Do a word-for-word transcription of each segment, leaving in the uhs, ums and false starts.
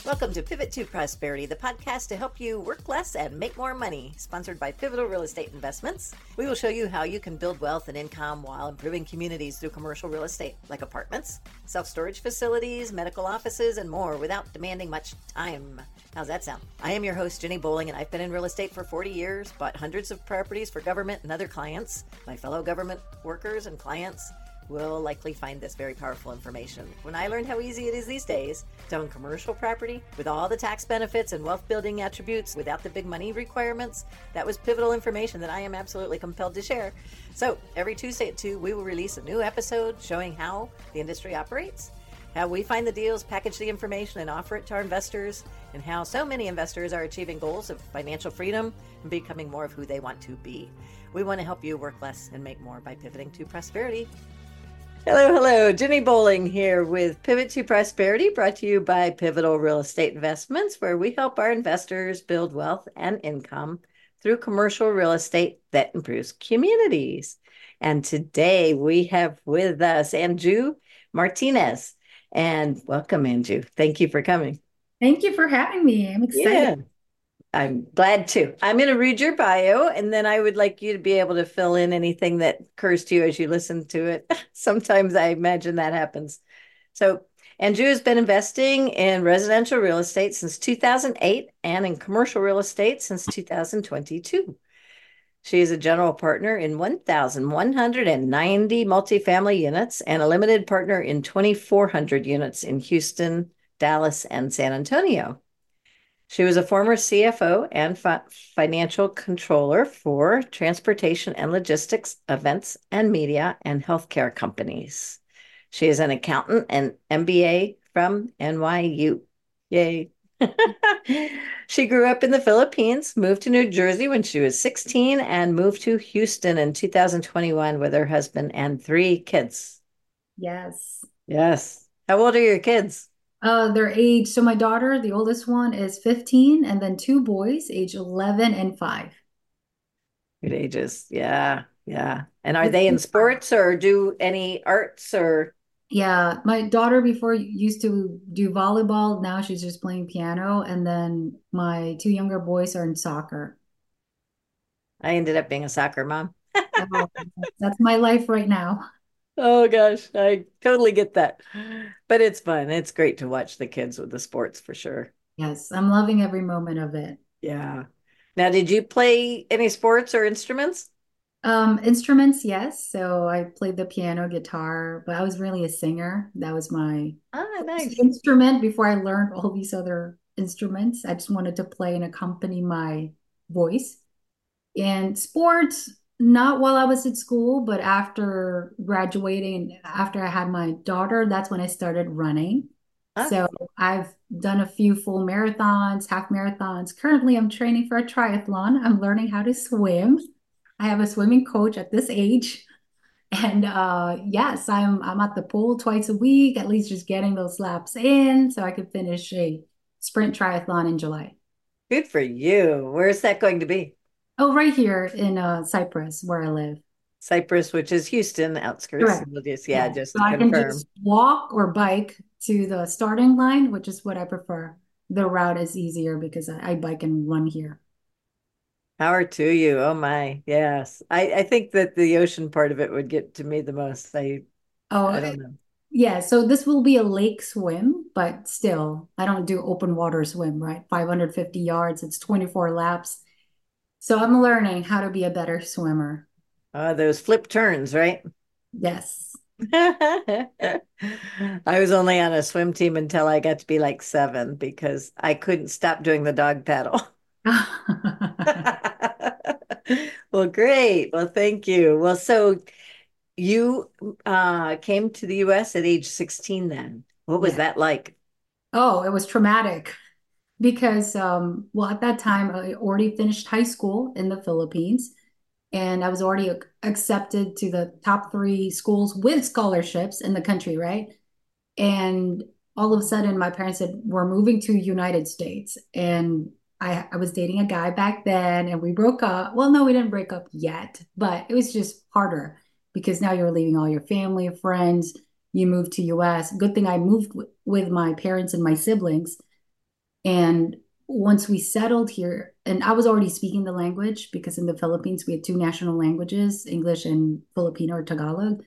Welcome to Pivot to Prosperity, the podcast to help you work less and make more money, sponsored by Pivotal Real Estate Investments. We will show you how you can build wealth and income while improving communities through commercial real estate, like apartments, self-storage facilities, medical offices, and more without demanding much time. How's that sound? I am your host, Jenny Bowling, and I've been in real estate for forty years, bought hundreds of properties for government and other clients. My fellow government workers and clients will likely find this very powerful information. When I learned how easy it is these days to own commercial property with all the tax benefits and wealth building attributes without the big money requirements, that was pivotal information that I am absolutely compelled to share. So every Tuesday at two, we will release a new episode showing how the industry operates, how we find the deals, package the information, and offer it to our investors, and how so many investors are achieving goals of financial freedom and becoming more of who they want to be. We want to help you work less and make more by pivoting to prosperity. Hello, hello. Jenny Bowling here with Pivot to Prosperity, brought to you by Pivotal Real Estate Investments, where we help our investors build wealth and income through commercial real estate that improves communities. And today we have with us Anju Martinez. And welcome, Anju. Thank you for coming. Thank you for having me. I'm excited. Yeah. I'm glad to. I'm going to read your bio, and then I would like you to be able to fill in anything that occurs to you as you listen to it. Sometimes I imagine that happens. So, Anju has been investing in residential real estate since two thousand eight and in commercial real estate since two thousand twenty-two. She is a general partner in one thousand one hundred ninety multifamily units and a limited partner in two thousand four hundred units in Houston, Dallas, and San Antonio. She was a former C F O and fi- financial controller for transportation and logistics, events and media, and healthcare companies. She is an accountant and M B A from N Y U. Yay. She grew up in the Philippines, moved to New Jersey when she was sixteen, and moved to Houston in two thousand twenty-one with her husband and three kids. Yes. Yes. How old are your kids? Uh, their age. So my daughter, the oldest one, is fifteen, and then two boys, age eleven and five. Good ages. Yeah. Yeah. And are It's they in been fun. sports or do any arts or? Yeah, my daughter before used to do volleyball. Now she's just playing piano, and then my two younger boys are in soccer. I ended up being a soccer mom. Oh, that's my life right now. Oh gosh, I totally get that. But it's fun. It's great to watch the kids with the sports for sure. Yes, I'm loving every moment of it. Yeah. Now, did you play any sports or instruments? Um, instruments, yes. So I played the piano, guitar, but I was really a singer. That was my Ah, first nice. instrument before I learned all these other instruments. I just wanted to play and accompany my voice. And sports, not while I was at school, but after graduating and after I had my daughter, that's when I started running. Ah, So I've done a few full marathons, half marathons. Currently, I'm training for a triathlon. I'm learning how to swim. I have a swimming coach at this age. And uh yes, I'm I'm at the pool twice a week, at least just getting those laps in so I could finish a sprint triathlon in July. good for you. Where's that going to be? Oh, right here in uh Cyprus where I live. Cyprus, which is Houston, outskirts. Correct. We'll just, yeah, Yeah. just So to I can confirm. just walk or bike to the starting line, which is what I prefer. The route is easier because I, I bike and run here. Power to you. Oh my. Yes. I, I think that the ocean part of it would get to me the most. I I Oh, don't know. yeah. So this will be a lake swim, but still, I don't do open water swim, right? five hundred fifty yards, it's twenty-four laps. So I'm learning how to be a better swimmer. Oh, those flip turns, right? Yes. I was only on a swim team until I got to be like seven because I couldn't stop doing the dog paddle. Well, great. Well, thank you. Well, so you uh, came to the U S at age sixteen then. What was Yeah. that like? Oh, it was traumatic because, um, well, at that time, I already finished high school in the Philippines, and I was already ac- accepted to the top three schools with scholarships in the country, right? And all of a sudden, my parents said, "We're moving to United States." And I, I was dating a guy back then, and we broke up. Well, no, we didn't break up yet, but it was just harder because now you're leaving all your family, friends. You moved to U S. Good thing I moved w with my parents and my siblings. And once we settled here, and I was already speaking the language because in the Philippines we had two national languages, English and Filipino or Tagalog.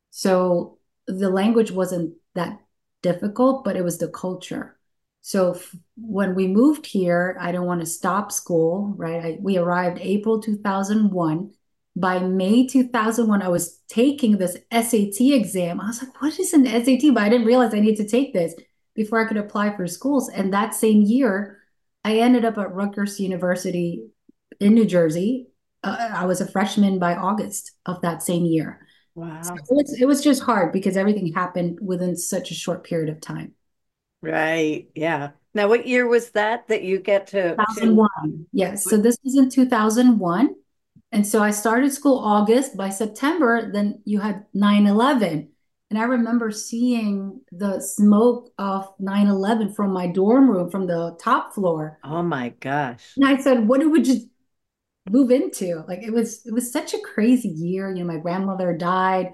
So the language wasn't that difficult, but it was the culture. So f- when we moved here, I didn't want to stop school, right? I, we arrived April two thousand one. By May two thousand one, I was taking this S A T exam. I was like, what is an S A T? But I didn't realize I need to take this before I could apply for schools. And that same year, I ended up at Rutgers University in New Jersey. Uh, I was a freshman by August of that same year. So Wow. it was, it was just hard because everything happened within such a short period of time. Right. Yeah. Now, what year was that that you get to to two thousand one. Yes. So this was in two thousand one. And so I started school August. By September, then you had nine eleven. And I remember seeing the smoke of nine eleven from my dorm room from the top floor. Oh my gosh. And I said, what did we just move into? Like it was it was such a crazy year. You know, my grandmother died.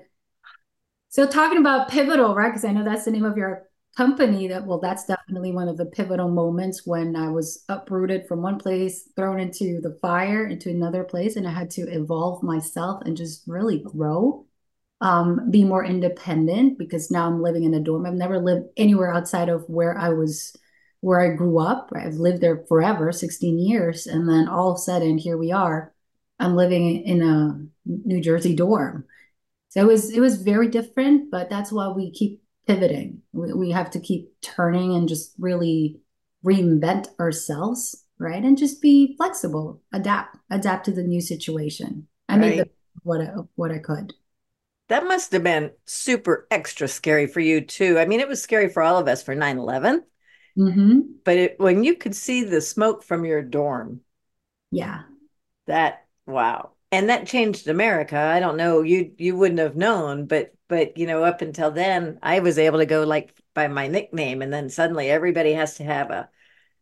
So talking about pivotal, right? Because I know that's the name of your company. That well, that's definitely one of the pivotal moments when I was uprooted from one place, thrown into the fire, into another place, and I had to evolve myself and just really grow, um, be more independent because now I'm living in a dorm. I've never lived anywhere outside of where I was, where I grew up. Right? I've lived there forever, sixteen years, and then all of a sudden here we are. I'm living in a New Jersey dorm. So it was it was very different, but that's why we keep pivoting. We, we have to keep turning and just really reinvent ourselves, right? And just be flexible, adapt, adapt to the new situation. I made the Right. what I, what I could. That must have been super extra scary for you too. I mean, it was scary for all of us for nine eleven, Hmm. but it, when you could see the smoke from your dorm, Yeah. that wow. And that changed America. I don't know, you you wouldn't have known, but but you know, up until then, I was able to go like by my nickname, and then suddenly everybody has to have a,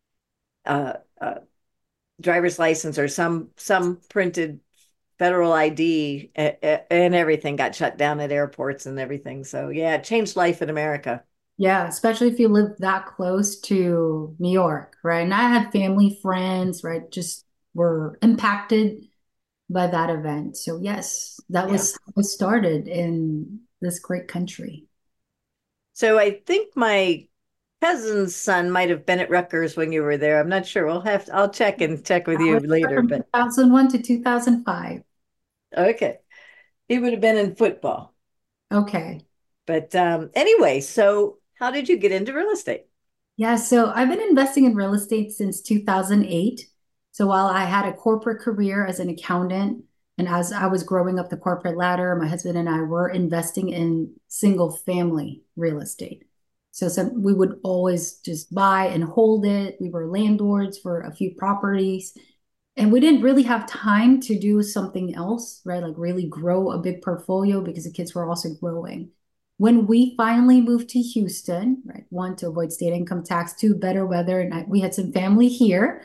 a, a driver's license or some some printed federal I D, and everything got shut down at airports and everything. So yeah, it changed life in America. Yeah, especially if you live that close to New York, right? And I had family, friends, right, just were impacted by that event. So yes, that Yeah. was how it started in this great country. So I think my cousin's son might have been at Rutgers when you were there. I'm not sure. We'll have to, I'll check and check with I you was there later, from but two thousand one to two thousand five. okay. He would have been in football. Okay. But um, anyway, so how did you get into real estate? Yeah, so I've been investing in real estate since two thousand eight. So while I had a corporate career as an accountant, and as I was growing up the corporate ladder, my husband and I were investing in single family real estate. So some, we would always just buy and hold it. We were landlords for a few properties, and we didn't really have time to do something else, right? Like really grow a big portfolio because the kids were also growing. When we finally moved to Houston, right? One, to avoid state income tax, two, better weather, and I, we had some family here.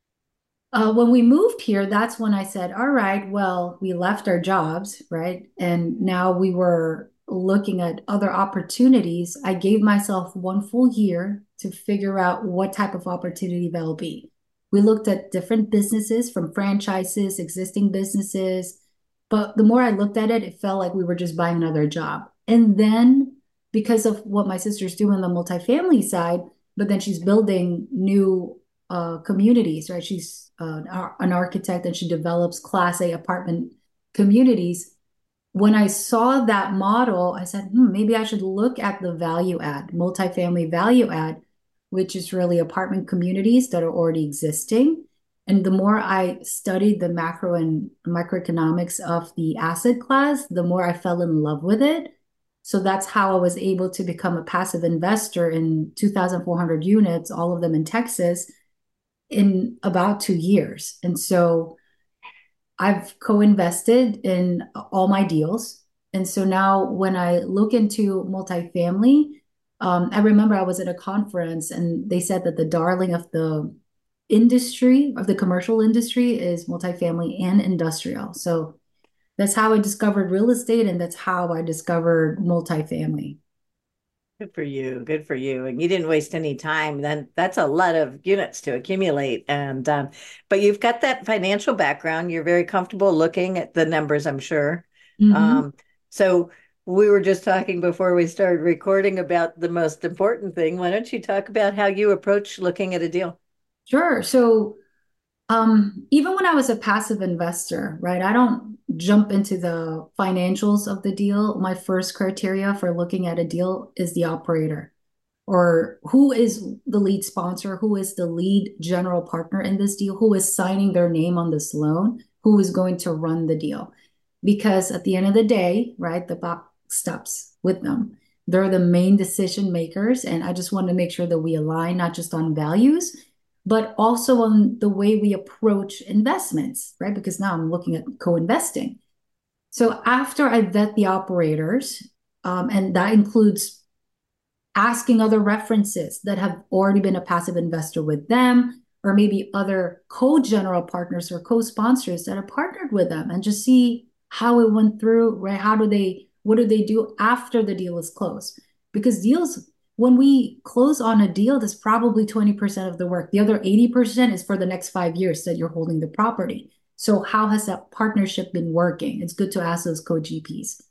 Uh, when we moved here, that's when I said, all right, well, we left our jobs, right? And now we were looking at other opportunities. I gave myself one full year to figure out what type of opportunity that'll be. We looked at different businesses from franchises, existing businesses. But the more I looked at it, it felt like we were just buying another job. And then because of what my sister's doing on the multifamily side, but then she's building new uh, communities, right? She's uh, an architect and she develops Class A apartment communities. When I saw that model, I said, hmm, maybe I should look at the value add, multifamily value add, which is really apartment communities that are already existing. And the more I studied the macro and microeconomics of the asset class, the more I fell in love with it. So that's how I was able to become a passive investor in two thousand four hundred units, all of them in Texas, in about two years. And so I've co-invested in all my deals. And so now when I look into multifamily, um, I remember I was at a conference and they said that the darling of the industry, of the commercial industry, is multifamily and industrial. So that's how I discovered real estate and that's how I discovered multifamily. Good for you. Good for you. And you didn't waste any time. Then that's a lot of units to accumulate. And um, but you've got that financial background. You're very comfortable looking at the numbers, I'm sure. Hmm. Um, so we were just talking before we started recording about the most important thing. Why don't you talk about how you approach looking at a deal? Sure. So Um, even when I was a passive investor, right, I don't jump into the financials of the deal. My first criteria for looking at a deal is the operator, or who is the lead sponsor, who is the lead general partner in this deal, who is signing their name on this loan, who is going to run the deal. Because at the end of the day, right, the buck stops with them. They're the main decision makers. And I just want to make sure that we align not just on values, but also on the way we approach investments, right? Because now I'm looking at co-investing. So after I vet the operators, um, and that includes asking other references that have already been a passive investor with them, or maybe other co-general partners or co-sponsors that have partnered with them, and just see how it went through, right? How do they, what do they do after the deal is closed? Because deals, when we close on a deal, that's probably twenty percent of the work. The other eighty percent is for the next five years that you're holding the property. So how has that partnership been working? It's good to ask those co-G Ps.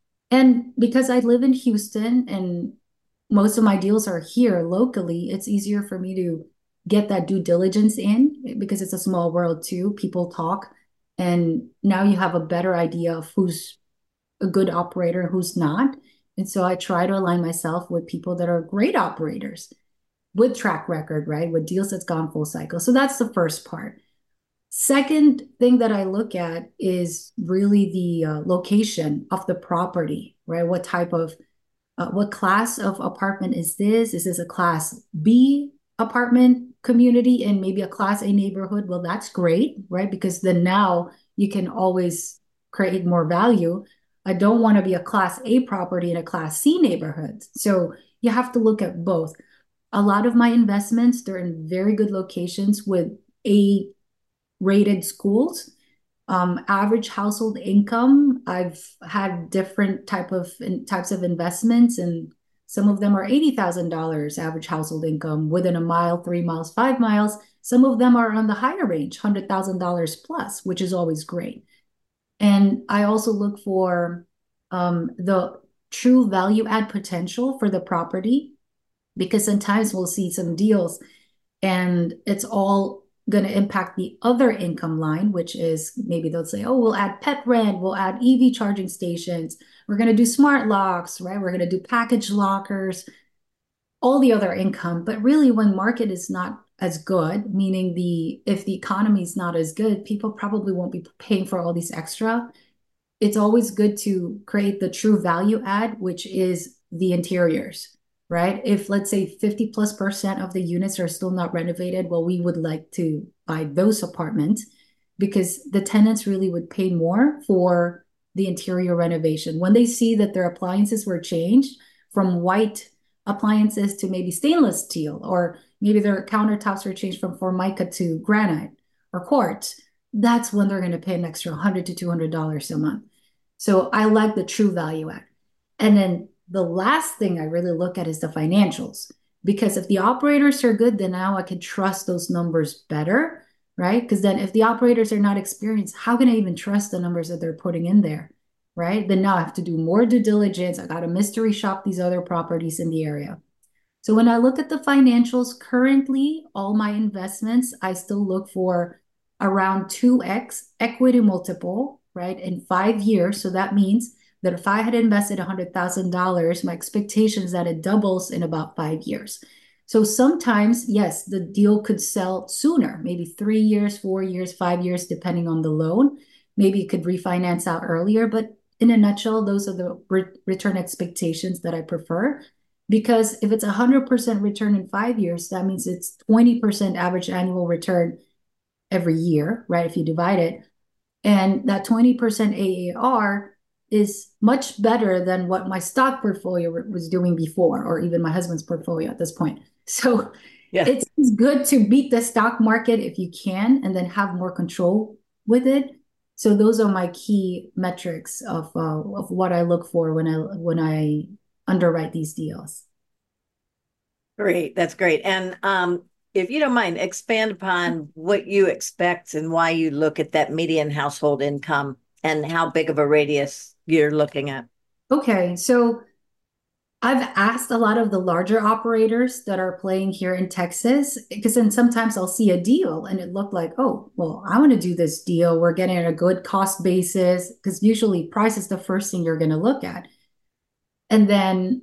And because I live in Houston and most of my deals are here locally, it's easier for me to get that due diligence in because it's a small world too. People talk, and now you have a better idea of who's a good operator, who's not. And so I try to align myself with people that are great operators with track record, right? With deals that's gone full cycle. So that's the first part. Second thing that I look at is really the uh, location of the property, right? What type of uh, what class of apartment is this? Is this a class B apartment community and maybe a class A neighborhood? Well, that's great, right? Because then now you can always create more value. I don't want to be a class A property in a class C neighborhood. So you have to look at both. A lot of my investments, they're in very good locations with A rated schools. Um, average household income, I've had different type of types of investments, and some of them are eighty thousand dollars average household income within a mile, three miles, five miles. Some of them are on the higher range, one hundred thousand dollars plus, which is always great. And I also look for um, the true value add potential for the property, because sometimes we'll see some deals and it's all going to impact the other income line, which is maybe they'll say, oh, we'll add pet rent, we'll add E V charging stations, we're going to do smart locks, right? We're going to do package lockers, all the other income. But really, when market is not as good, meaning the if the economy is not as good, people probably won't be paying for all these extra. It's always good to create the true value add, which is the interiors, right? If let's say fifty plus percent of the units are still not renovated, well, we would like to buy those apartments because the tenants really would pay more for the interior renovation. When they see that their appliances were changed from white appliances to maybe stainless steel, or maybe their countertops were changed from formica to granite or quartz, that's when they're going to pay an extra one hundred to two hundred dollars a month. So I like the true value add. And then the last thing I really look at is the financials. Because if the operators are good, then now I can trust those numbers better, right? Because then if the operators are not experienced, how can I even trust the numbers that they're putting in there, right? Then now I have to do more due diligence. I got to mystery shop these other properties in the area. So when I look at the financials currently, all my investments, I still look for around two x equity multiple, right, in five years. So that means that if I had invested one hundred thousand dollars, my expectation is that it doubles in about five years. So sometimes, yes, the deal could sell sooner, maybe three years, four years, five years, depending on the loan. Maybe it could refinance out earlier. But in a nutshell, those are the re- return expectations that I prefer. Because if it's a one hundred percent return in five years, that means it's twenty percent average annual return every year, right? If you divide it. And that twenty percent A A R is much better than what my stock portfolio was doing before, or even my husband's portfolio at this point. So Yeah. it's good to beat the stock market if you can, and then have more control with it. So those are my key metrics of uh, of what I look for when I when I underwrite these deals. Great. That's great. And um, if you don't mind, expand upon what you expect and why you look at that median household income and how big of a radius you're looking at. Okay, so I've asked a lot of the larger operators that are playing here in Texas, because then sometimes I'll see a deal and it looked like, oh, well, I want to do this deal. We're getting a good cost basis, because usually price is the first thing you're going to look at. And then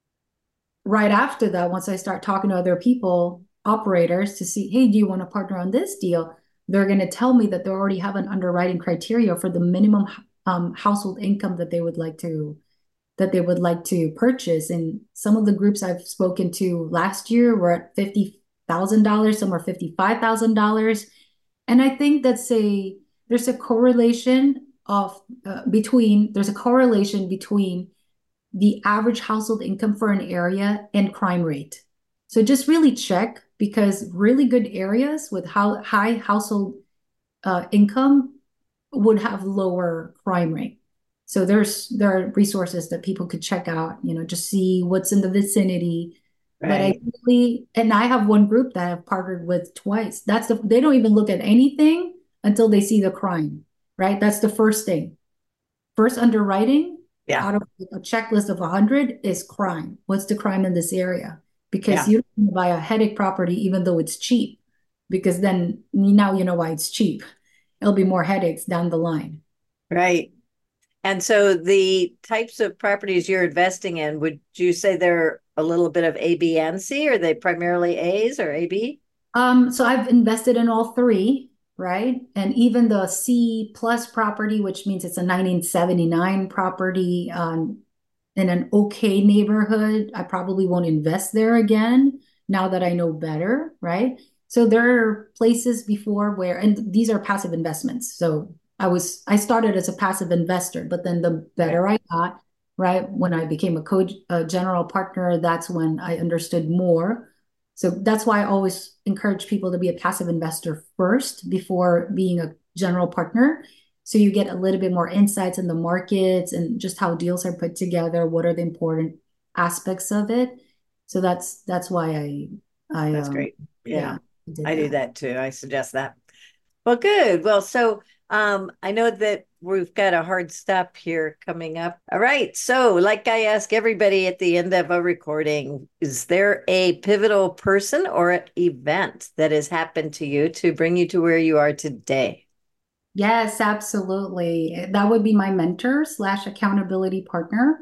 right after that, once I start talking to other people, operators, to see, hey, do you want to partner on this deal? They're going to tell me that they already have an underwriting criteria for the minimum um, household income that they would like to that they would like to purchase. And some of the groups I've spoken to last year were at fifty thousand dollars, some are fifty-five thousand dollars. And I think that's a there's a correlation of uh, between there's a correlation between the average household income for an area and crime rate. So just really check, because really good areas with how high household uh, income would have lower crime rate. So there's there are resources that people could check out, you know, just see what's in the vicinity. But I Right. really, and I have one group that I've partnered with twice. That's the they don't even look at anything until they see the crime, right? That's the first thing. First underwriting Yeah. out of a checklist of one hundred is crime. What's the crime in this area? Because Yeah. you don't buy a headache property even though it's cheap, because then now you know why it's cheap. It'll be more headaches down the line. Right. And so the types of properties you're investing in, would you say they're a little bit of A, B, and C? Are they primarily A's or A, B? Um, so I've invested in all three, right? And even the C plus property, which means it's a nineteen seventy-nine property, um, in an okay neighborhood, I probably won't invest there again now that I know better, right? So there are places before where, and these are passive investments. So I was, I started as a passive investor, but then the Right. better I got, right? When I became a co a general partner, that's when I understood more. So that's why I always encourage people to be a passive investor first before being a general partner. So you get a little bit more insights in the markets and just how deals are put together, what are the important aspects of it. So that's that's why I I That's um great. Yeah, yeah, I did I do that. that too. I suggest that. Well, good. Well, so um, I know that we've got a hard stop here coming up. All right. So, like I ask everybody at the end of a recording, is there a pivotal person or an event that has happened to you to bring you to where you are today? Yes, absolutely. That would be my mentor slash accountability partner.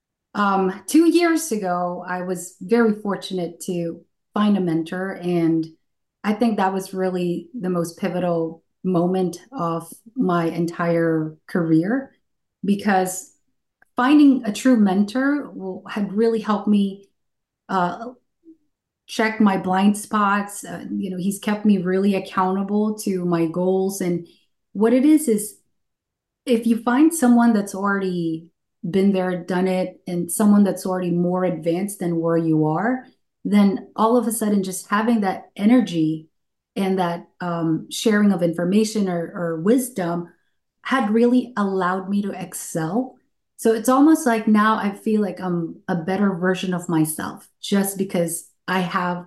Um, two years ago, I was very fortunate to find a mentor, and I think that was really the most pivotal moment of my entire career, because finding a true mentor will, had really helped me uh, check my blind spots. Uh, you know, he's kept me really accountable to my goals. And what it is is if you find someone that's already been there, done it, and someone that's already more advanced than where you are, then all of a sudden just having that energy and that um, sharing of information or, or wisdom had really allowed me to excel. So it's almost like now I feel like I'm a better version of myself just because I have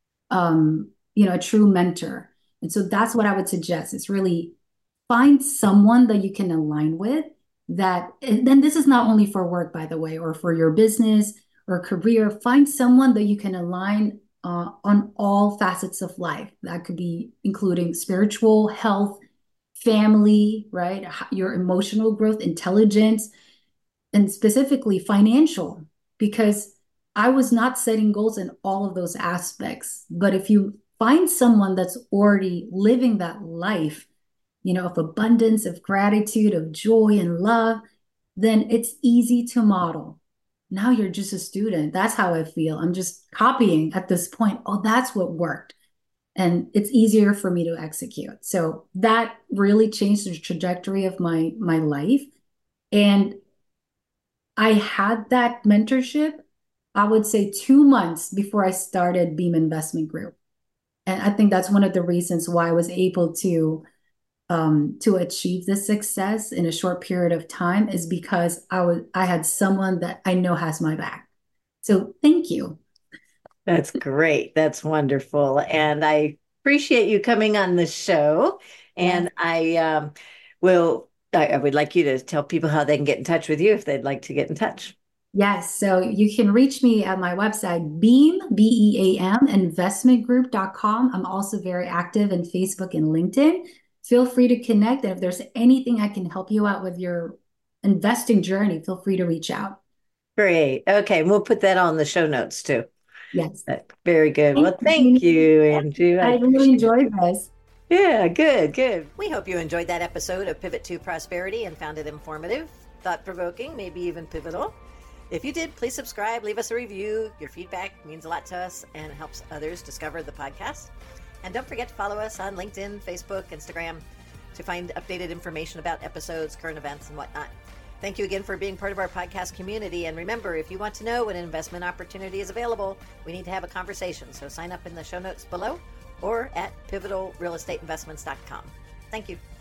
um, you know, a true mentor. And so that's what I would suggest. It's really find someone that you can align with that, and then this is not only for work, by the way, or for your business or career. Find someone that you can align uh, on all facets of life. That could be including spiritual health, family, right? Your emotional growth, intelligence, and specifically financial, because I was not setting goals in all of those aspects. But if you find someone that's already living that life, you know, of abundance, of gratitude, of joy and love, then it's easy to model. Now you're just a student. That's how I feel. I'm just copying at this point. Oh, that's what worked. And it's easier for me to execute. So that really changed the trajectory of my my life. And I had that mentorship, I would say two months before I started Beam Investment Group. And I think that's one of the reasons why I was able to um, to achieve this success in a short period of time, is because I was I had someone that I know has my back. So thank you. That's great. That's wonderful. And I appreciate you coming on the show. Yes. And I um, will, I, I would like you to tell people how they can get in touch with you if they'd like to get in touch. Yes, so you can reach me at my website, beam, B E A M, investment group dot com. I'm also very active in Facebook and LinkedIn. Feel free to connect. And if there's anything I can help you out with your investing journey, feel free to reach out. Great. Okay. We'll put that on the show notes too. Yes. Uh, Very good. Thank Well, you, thank Jeannie. you, Andrew. I I really appreciate enjoyed it. this. Yeah, good, good. We hope you enjoyed that episode of Pivot to Prosperity and found it informative, thought-provoking, maybe even pivotal. If you did, please subscribe, leave us a review. Your feedback means a lot to us and helps others discover the podcast. And don't forget to follow us on LinkedIn, Facebook, Instagram to find updated information about episodes, current events, and whatnot. Thank you again for being part of our podcast community. And remember, if you want to know when an investment opportunity is available, we need to have a conversation. So sign up in the show notes below or at pivotal real estate investments dot com. Thank you.